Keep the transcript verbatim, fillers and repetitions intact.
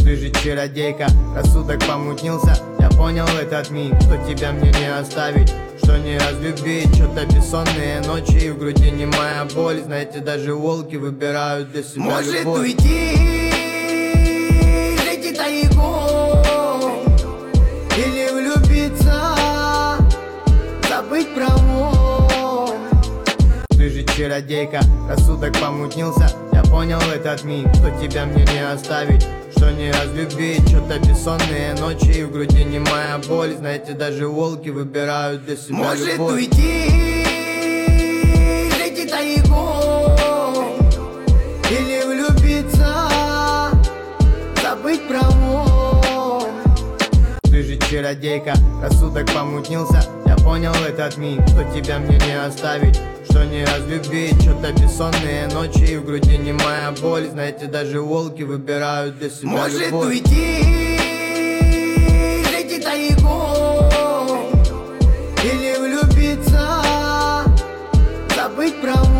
Ты же чародейка, рассудок помутнился. Я понял этот миг, что тебя мне не оставить, что не разлюбить. Что-то бессонные ночи и в груди немая боль. Знаете, даже волки выбирают для себя Может любовь. уйти, жить тайком, Или влюбиться, забыть про мой. ты же чародейка, рассудок помутнился. Я понял этот миг, что тебя мне не оставить, что не разлюбить. Что-то бессонные ночи и в груди немая боль. Знаете, даже волки выбирают для себя Может любовь. уйти, жить тайком, Или влюбиться, забыть про мой. ты же чародейка, рассудок помутился. Я понял этот миг, что тебя мне не оставить, что не разлюбить. Что-то бессонные ночи и в груди немая боль. Знаете, даже волки выбирают для себя Может любовь. уйти, жить тайком, Или влюбиться, забыть про мой.